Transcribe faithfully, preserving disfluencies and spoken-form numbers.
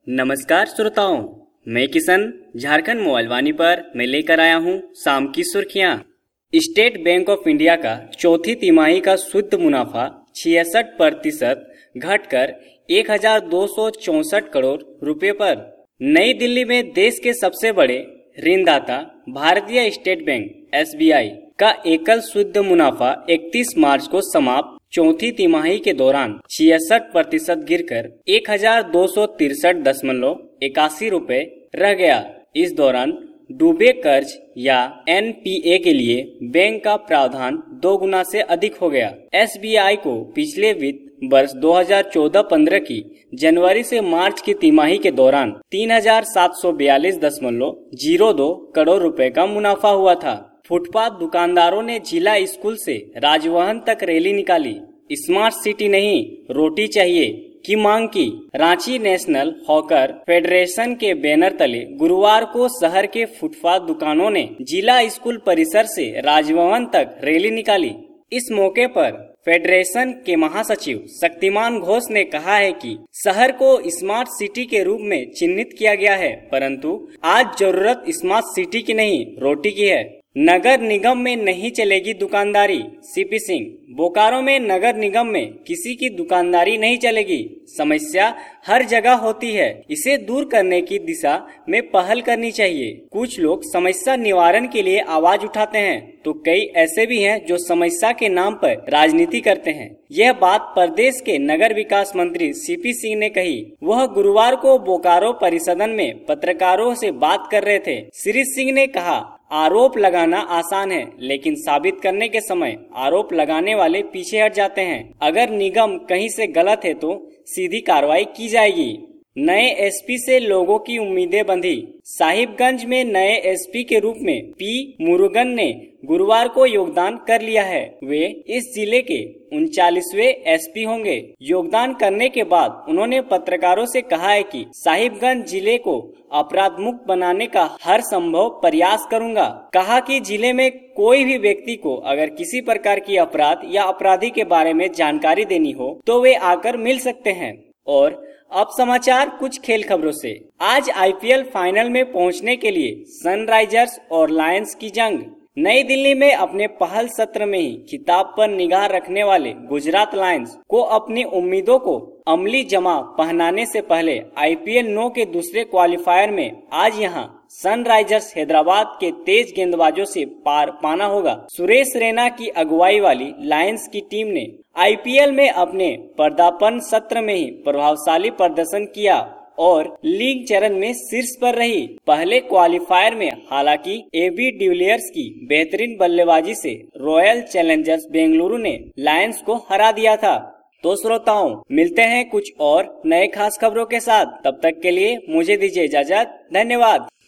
नमस्कार श्रोताओं, मैं किशन झारखंड मोबाइल वाणी पर मैं लेकर आया हूं शाम की सुर्खियां। स्टेट बैंक ऑफ इंडिया का चौथी तिमाही का शुद्ध मुनाफा छियासठ प्रतिशत घटकर एक हजार दो सौ चौसठ करोड़ रुपए पर। नई दिल्ली में देश के सबसे बड़े ऋणदाता भारतीय state bank S B I का एकल शुद्ध मुनाफा इकतीस मार्च को समाप्त चौथी तिमाही के दौरान छियासठ प्रतिशत गिरकर एक हजार दो सौ तिरसठ दशमलव इक्यासी रूपए रह गया। इस दौरान डूबे कर्ज या एन पी ए के लिए बैंक का प्रावधान दो गुना से अधिक हो गया। एस बी आई को पिछले वित्त वर्ष दो हजार चौदह पंद्रह की जनवरी से मार्च की तिमाही के दौरान तीन हजार सात सौ बयालीस दशमलव जीरो दो करोड़ रुपए का मुनाफा हुआ था। फुटपाथ दुकानदारों ने जिला स्कूल से राजभवन तक रैली निकाली। स्मार्ट सिटी नहीं, रोटी चाहिए की मांग की। रांची नेशनल हॉकर फेडरेशन के बैनर तले गुरुवार को शहर के फुटपाथ दुकानों ने जिला स्कूल परिसर से राजभवन तक रैली निकाली। इस मौके पर फेडरेशन के महासचिव शक्तिमान घोष ने कहा है कि शहर को स्मार्ट सिटी के रूप में चिन्हित किया गया है, परंतु आज जरूरत स्मार्ट सिटी की नहीं, रोटी की है। नगर निगम में नहीं चलेगी दुकानदारी, सी पी सिंह। बोकारो में नगर निगम में किसी की दुकानदारी नहीं चलेगी। समस्या हर जगह होती है, इसे दूर करने की दिशा में पहल करनी चाहिए। कुछ लोग समस्या निवारण के लिए आवाज उठाते हैं, तो कई ऐसे भी हैं जो समस्या के नाम पर राजनीति करते हैं। यह बात प्रदेश के नगर विकास मंत्री सी पी सिंह ने कही। वह गुरुवार को बोकारो परिसदन में पत्रकारों से बात कर रहे थे। श्री सिंह ने कहा, आरोप लगाना आसान है, लेकिन साबित करने के समय आरोप लगाने वाले पीछे हट जाते हैं। अगर निगम कहीं से गलत है तो सीधी कार्रवाई की जाएगी। नए एस पी से लोगों की उम्मीदें बंधी। साहिबगंज में नए एस पी के रूप में पी मुरुगन ने गुरुवार को योगदान कर लिया है। वे इस जिले के उनचालीसवें एस पी होंगे। योगदान करने के बाद उन्होंने पत्रकारों से कहा है कि साहिबगंज जिले को अपराध मुक्त बनाने का हर संभव प्रयास करूंगा। कहा कि जिले में कोई भी व्यक्ति को अगर किसी प्रकार की अपराध या अपराधी के बारे में जानकारी देनी हो तो वे आकर मिल सकते हैं। और अब समाचार कुछ खेल खबरों से। आज आई पी एल फाइनल में पहुंचने के लिए सनराइजर्स और लायंस की जंग। नई दिल्ली में अपने पहल सत्र में ही खिताब पर निगाह रखने वाले गुजरात लायंस को अपनी उम्मीदों को अमली जमा पहनाने से पहले आई पी एल नौ के दूसरे क्वालिफायर में आज यहां सनराइजर्स हैदराबाद के तेज गेंदबाजों से पार पाना होगा। सुरेश रैना की अगुवाई वाली लायंस की टीम ने आई पी एल में अपने पदार्पण सत्र में ही प्रभावशाली प्रदर्शन किया और लीग चरण में शीर्ष पर रही। पहले क्वालिफायर में हालांकि ए बी डिविलियर्स की बेहतरीन बल्लेबाजी से रॉयल चैलेंजर्स बेंगलुरु ने लायंस को हरा दिया था। तो श्रोताओं, मिलते हैं कुछ और नए खास खबरों के साथ। तब तक के लिए मुझे दीजिए इजाजत। धन्यवाद।